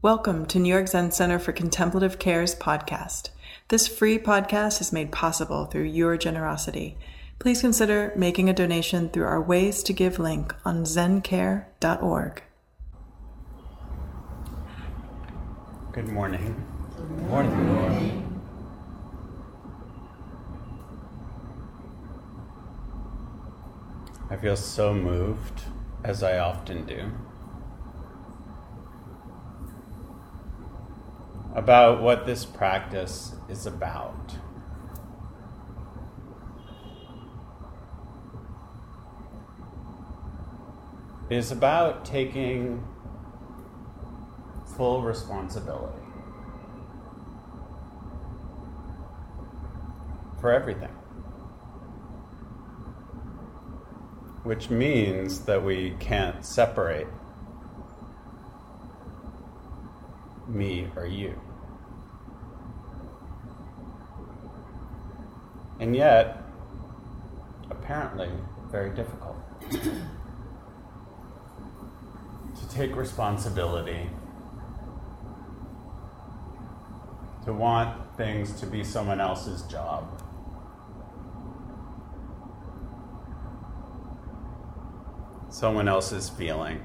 Welcome to New York Zen Center for Contemplative Care's podcast. This free podcast is made possible through your generosity. Please consider making a donation through our Ways to Give link on zencare.org. Good morning. Good morning. Good morning. I feel so moved, as I often do, about what this practice is about. It is about taking full responsibility for everything, which means that we can't separate me or you. And yet, apparently, very difficult to take responsibility, to want things to be someone else's job, someone else's feeling.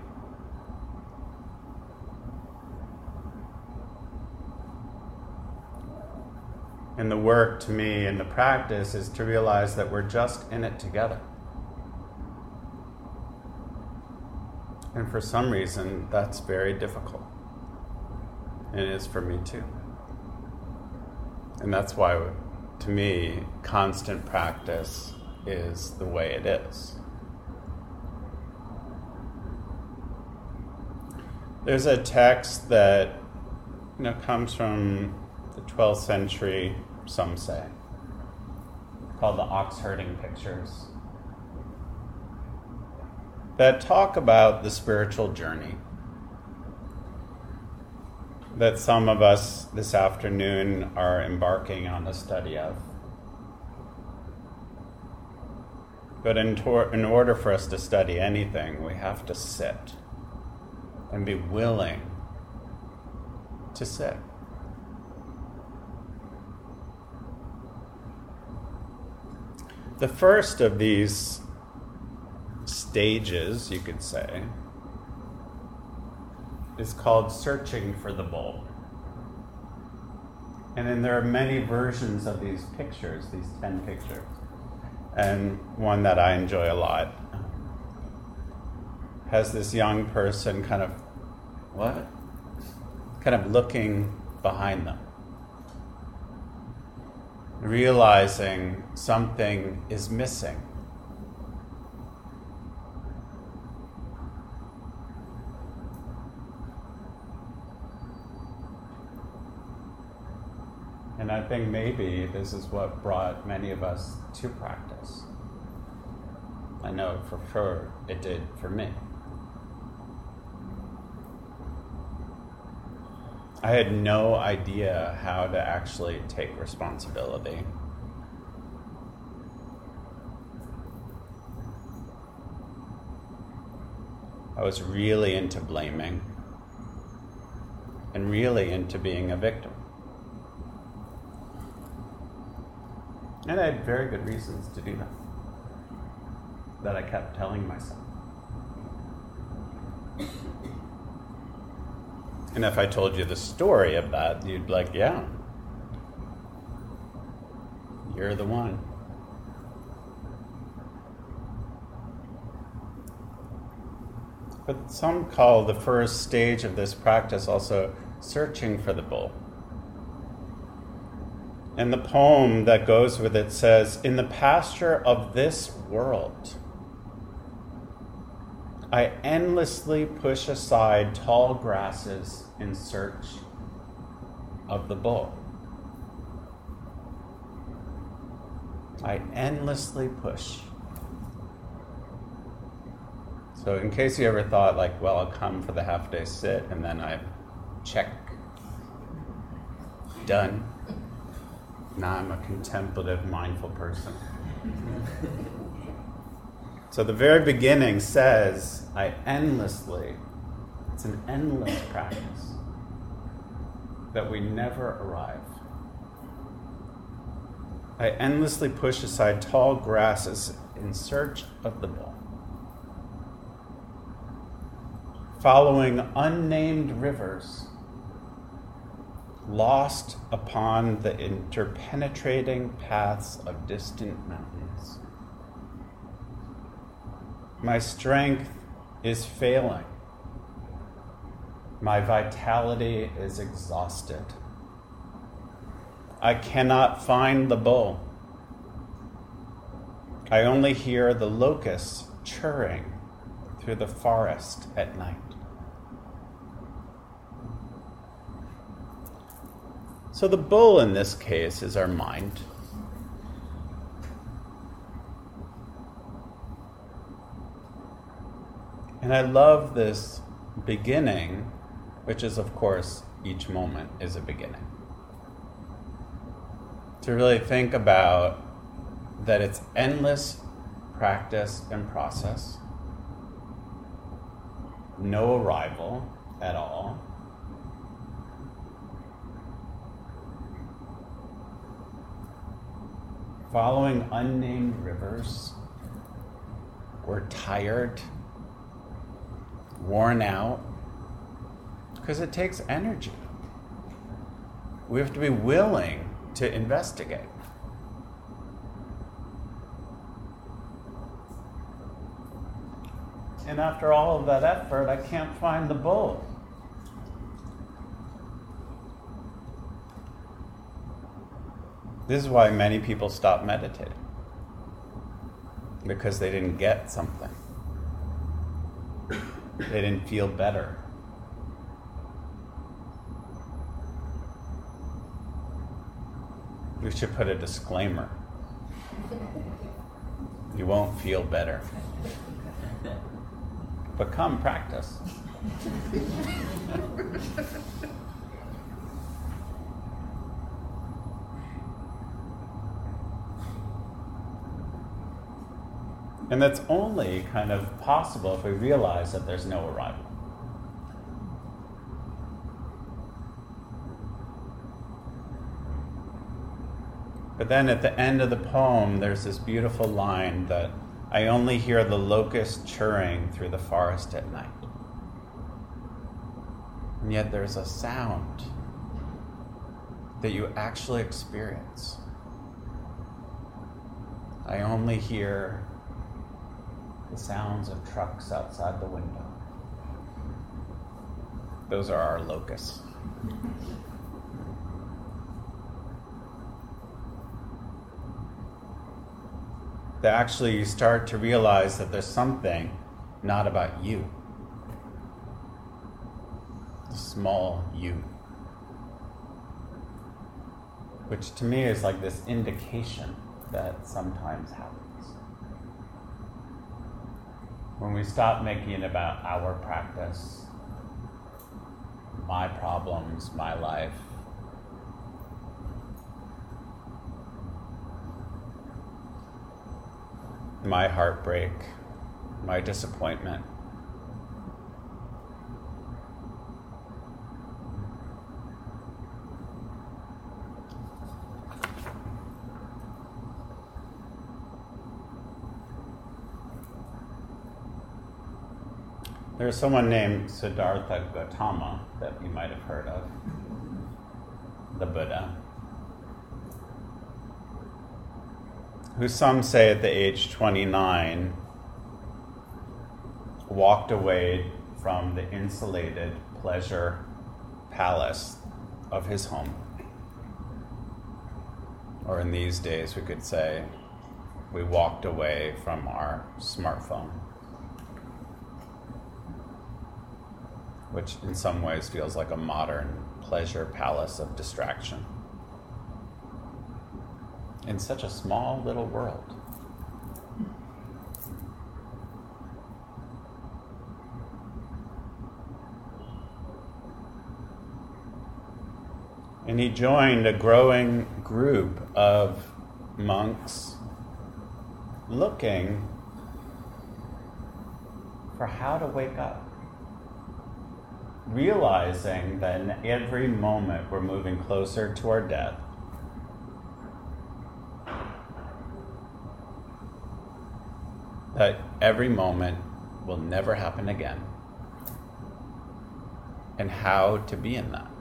And the work to me in the practice is to realize that we're just in it together. And for some reason, that's very difficult. And it is for me too. And that's why, to me, constant practice is the way it is. There's a text that comes from the 12th century, some say, called the Ox Herding Pictures, that talk about the spiritual journey that some of us this afternoon are embarking on the study of. But in order for us to study anything, we have to sit and be willing to sit. The first of these stages, you could say, is called searching for the bull. And then there are many versions of these pictures, these 10 pictures. And one that I enjoy a lot has this young person kind of looking behind them, realizing something is missing. And I think maybe this is what brought many of us to practice. I know for sure it did for me. I had no idea how to actually take responsibility. I was really into blaming and really into being a victim. And I had very good reasons to do that I kept telling myself. And if I told you the story of that, you'd be like, yeah, you're the one. But some call the first stage of this practice also searching for the bull. And the poem that goes with it says, "In the pasture of this world, I endlessly push aside tall grasses in search of the bull." I endlessly push. So in case you ever thought I'll come for the half-day sit and then I check, done. Now I'm a contemplative, mindful person. So the very beginning says, it's an endless practice. that we never arrive. I endlessly push aside tall grasses in search of the bull. Following unnamed rivers, lost upon the interpenetrating paths of distant mountains. My strength is failing. My vitality is exhausted. I cannot find the bull. I only hear the locusts churring through the forest at night. So the bull in this case is our mind. And I love this beginning, which is, of course, each moment is a beginning. To really think about that it's endless practice and process, no arrival at all. Following unnamed rivers, we're tired, worn out, because it takes energy. We have to be willing to investigate. And after all of that effort, I can't find the bull. This is why many people stop meditating. Because they didn't get something. They didn't feel better. We should put a disclaimer. You won't feel better. But come practice. And that's only kind of possible if we realize that there's no arrival. But then at the end of the poem, there's this beautiful line that I only hear the locust churring through the forest at night. And yet there's a sound that you actually experience. I only hear the sounds of trucks outside the window. Those are our locusts. That actually you start to realize that there's something not about you. The small you. Which to me is like this indication that sometimes happens. When we stop making it about our practice, my problems, my life, my heartbreak, my disappointment, there's someone named Siddhartha Gautama that you might have heard of, the Buddha, who some say at the age 29 walked away from the insulated pleasure palace of his home. Or in these days we could say we walked away from our smartphone, which in some ways feels like a modern pleasure palace of distraction. In such a small little world. And he joined a growing group of monks looking for how to wake up. realizing that in every moment we're moving closer to our death. That every moment will never happen again. And how to be in that.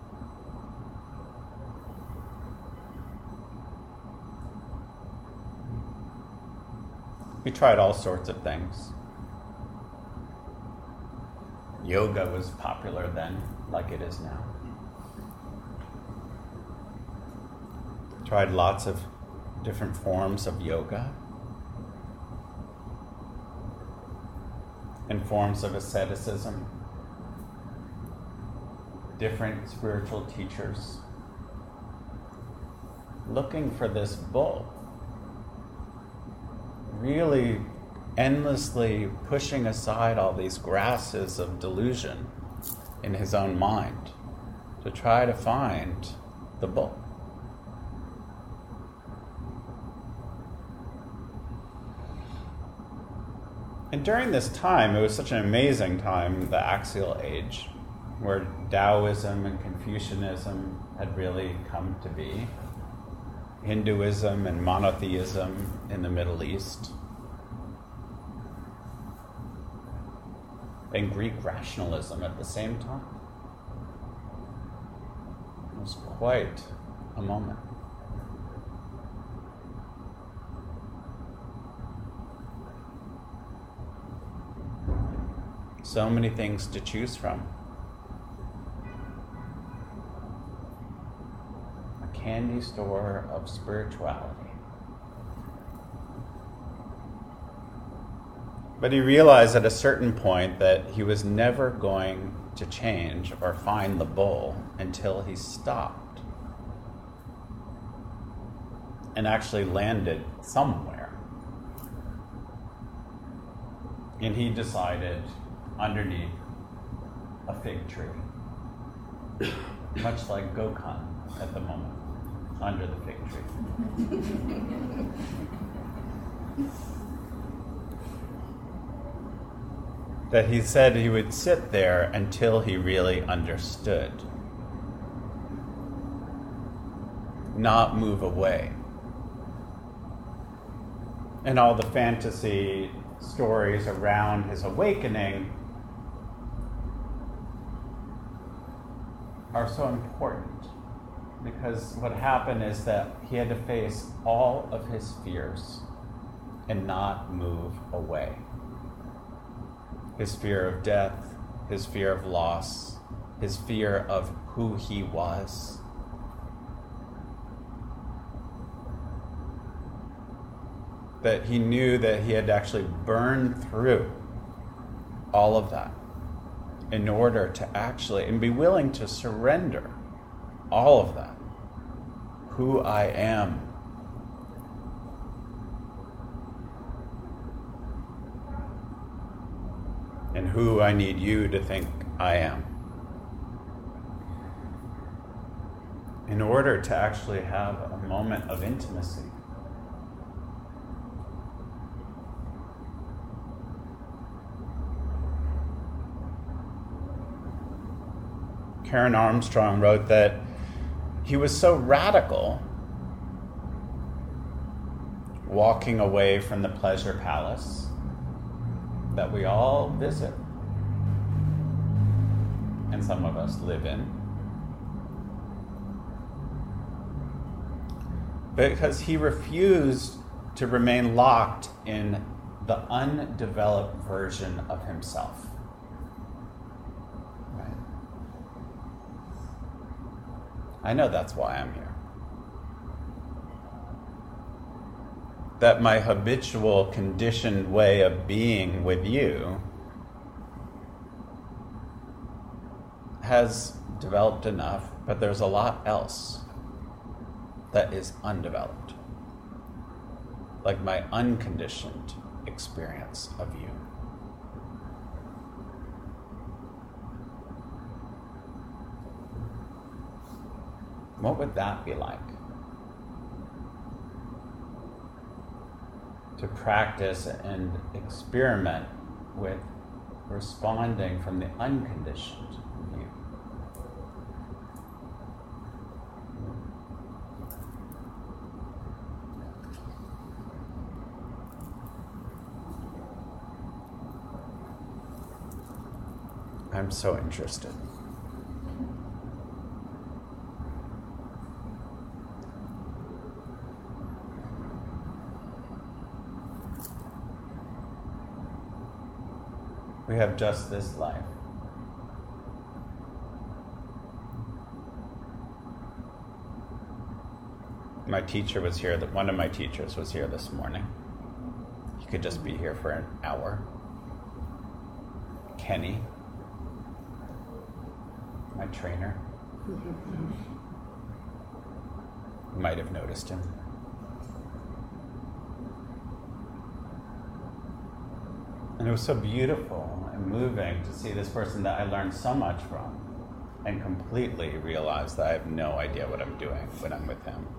We tried all sorts of things. Yoga was popular then, like it is now. Tried lots of different forms of yoga and forms of asceticism. Different spiritual teachers looking for this bull, really endlessly pushing aside all these grasses of delusion in his own mind to try to find the bull. And during this time, it was such an amazing time, the Axial Age, where Taoism and Confucianism had really come to be. Hinduism and monotheism in the Middle East. And Greek rationalism at the same time. It was quite a moment. So many things to choose from. A candy store of spirituality. But he realized at a certain point that he was never going to change or find the bull until he stopped and actually landed somewhere. And he decided underneath a fig tree, much like Gokhan at the moment, under the fig tree. That he said he would sit there until he really understood, not move away. And all the fantasy stories around his awakening are so important, because what happened is that he had to face all of his fears and not move away. His fear of death, his fear of loss, his fear of who he was. That he knew that he had to actually burn through all of that in order to actually, and be willing to surrender all of that. Who I am. And who I need you to think I am. In order to actually have a moment of intimacy. Karen Armstrong wrote that he was so radical walking away from the pleasure palace that we all visit, and some of us live in, because he refused to remain locked in the undeveloped version of himself. Right? I know that's why I'm here. That my habitual, conditioned way of being with you has developed enough, but there's a lot else that is undeveloped. Like my unconditioned experience of you. What would that be like? To practice and experiment with responding from the unconditioned I'm so interested. We have just this life. My teacher was here, one of my teachers was here this morning. He could just be here for an hour. Kenny, my trainer. You might have noticed him. And it was so beautiful and moving to see this person that I learned so much from and completely realize that I have no idea what I'm doing when I'm with him.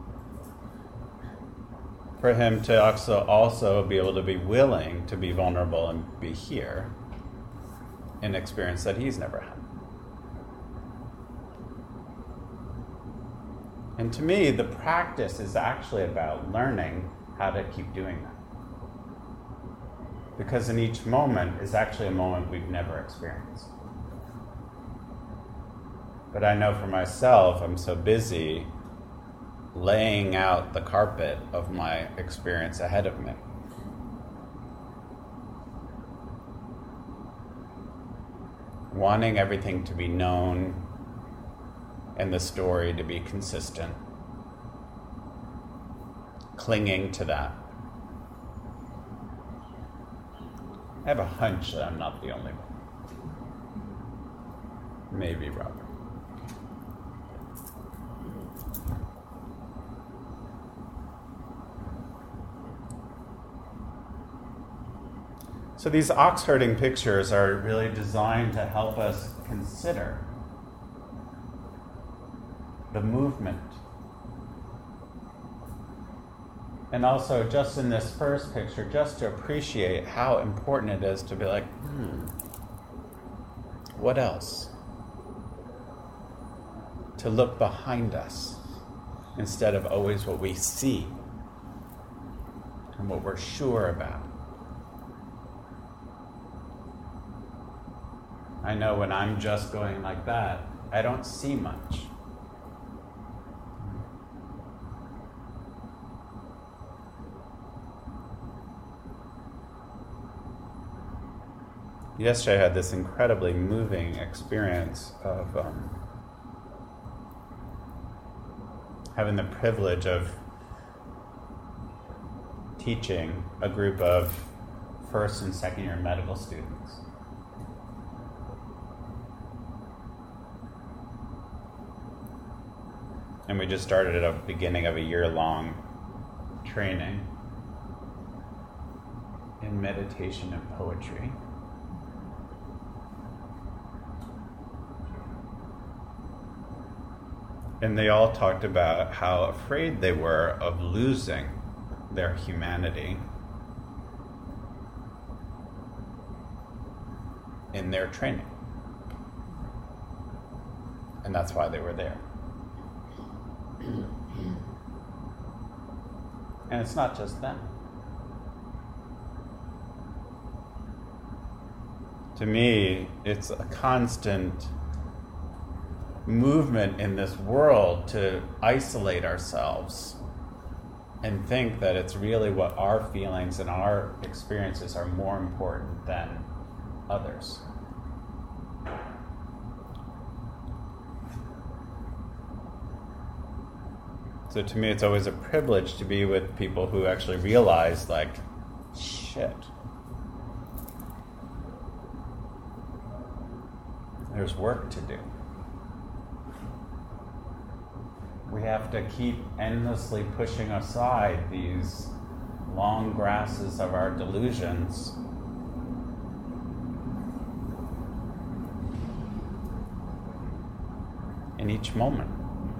For him to also be able to be willing to be vulnerable and be here, an experience that he's never had. And to me, the practice is actually about learning how to keep doing that. Because in each moment is actually a moment we've never experienced. But I know for myself, I'm so busy laying out the carpet of my experience ahead of me. Wanting everything to be known and the story to be consistent. Clinging to that. I have a hunch that I'm not the only one. Maybe Robert. So these ox herding pictures are really designed to help us consider the movement. And also, just in this first picture, just to appreciate how important it is to be like, what else? To look behind us instead of always what we see and what we're sure about. I know when I'm just going like that, I don't see much. Yesterday I had this incredibly moving experience of having the privilege of teaching a group of first and second year medical students. And we just started at the beginning of a year-long training in meditation and poetry. And they all talked about how afraid they were of losing their humanity in their training. And that's why they were there. And it's not just them. To me, it's a constant movement in this world to isolate ourselves and think that it's really what our feelings and our experiences are more important than others. So to me, it's always a privilege to be with people who actually realize, like, shit. There's work to do. We have to keep endlessly pushing aside these long grasses of our delusions in each moment.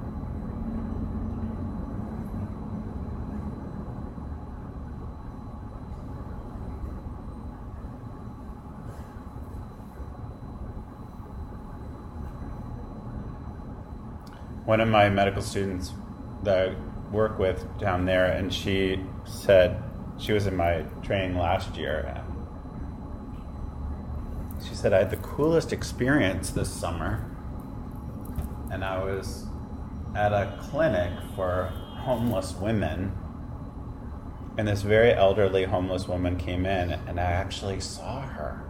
One of my medical students that I work with down there, and she said, she was in my training last year, and she said, I had the coolest experience this summer, and I was at a clinic for homeless women, and this very elderly homeless woman came in, and I actually saw her.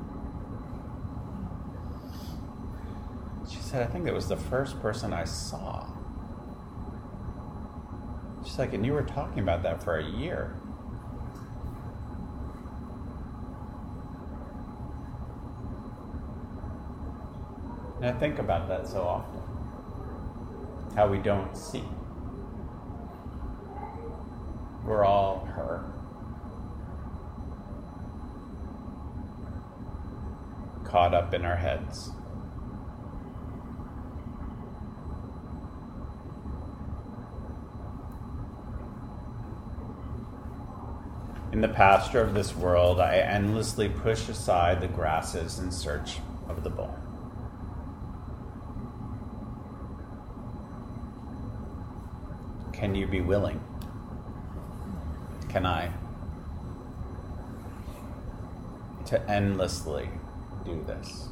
She said, I think it was the first person I saw. She's like, and you were talking about that for a year. And I think about that so often. How we don't see. We're all her. Caught up in our heads. In the pasture of this world, I endlessly push aside the grasses in search of the bull. Can you be willing? Can I? To endlessly do this.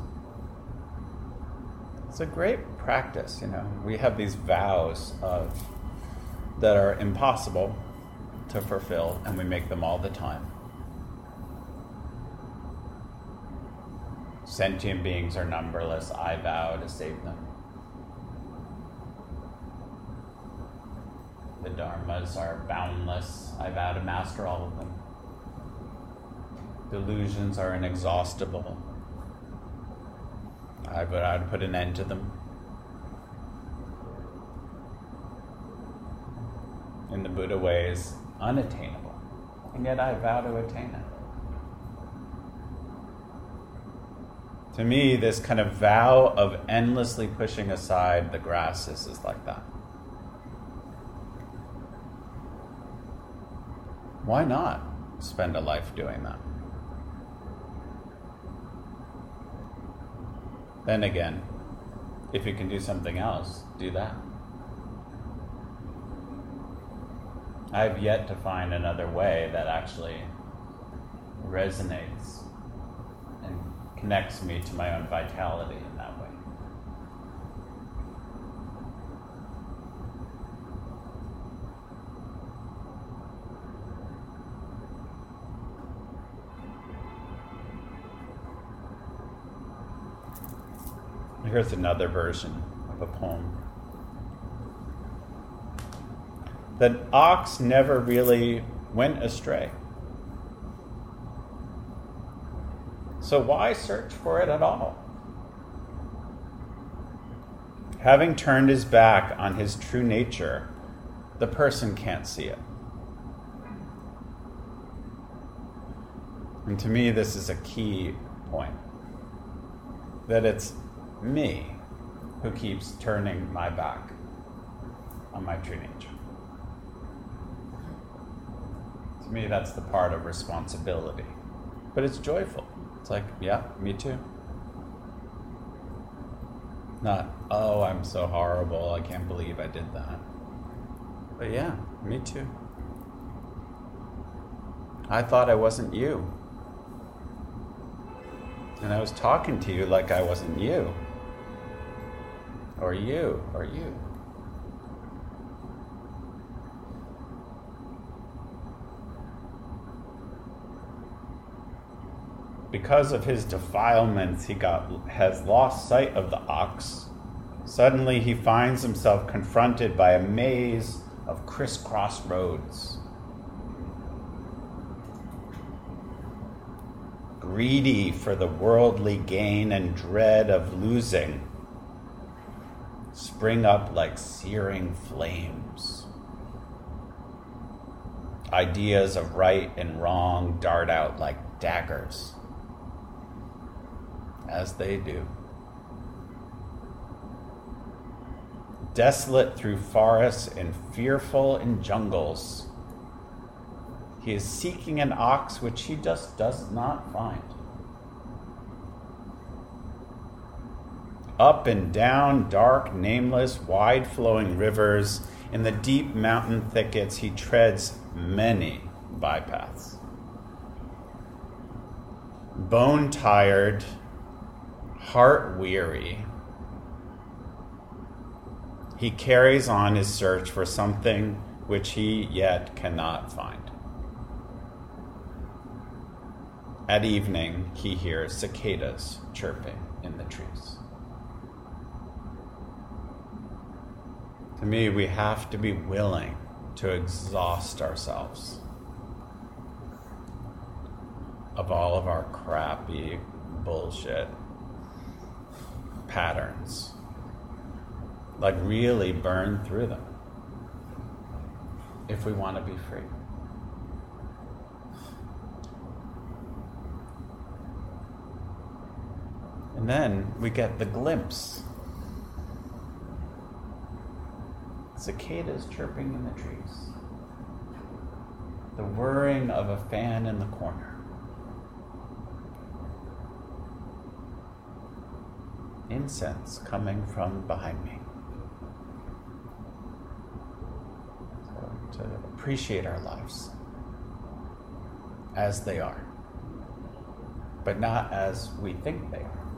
It's a great practice, We have these vows that are impossible to fulfill, and we make them all the time. Sentient beings are numberless. I vow to save them. The dharmas are boundless. I vow to master all of them. Delusions are inexhaustible. I vow to put an end to them. In the Buddha way is unattainable, and yet I vow to attain it. To me, this kind of vow of endlessly pushing aside the grasses is like that. Why not spend a life doing that? Then again, if you can do something else, do that. I've yet to find another way that actually resonates and connects me to my own vitality in that way. Here's another version of a poem. The ox never really went astray. So why search for it at all? Having turned his back on his true nature, the person can't see it. And to me, this is a key point. That it's me who keeps turning my back on my true nature. To me, that's the part of responsibility. But it's joyful. It's like, yeah, me too. Not, oh, I'm so horrible, I can't believe I did that. But yeah, me too. I thought I wasn't you. And I was talking to you like I wasn't you. Or you, or you. Because of his defilements, he has lost sight of the ox. Suddenly he finds himself confronted by a maze of crisscross roads. Greedy for the worldly gain and dread of losing, spring up like searing flames. Ideas of right and wrong dart out like daggers. As they do. Desolate through forests and fearful in jungles, he is seeking an ox which he just does not find. Up and down dark, nameless, wide-flowing rivers, in the deep mountain thickets, he treads many bypaths. Bone-tired, heart weary, he carries on his search for something which he yet cannot find. At evening, he hears cicadas chirping in the trees. To me, we have to be willing to exhaust ourselves of all of our crappy bullshit patterns. Like, really burn through them if we want to be free. And then we get the glimpse. Cicadas chirping in the trees. The whirring of a fan in the corner. Incense coming from behind me. So, to appreciate our lives as they are, but not as we think they are.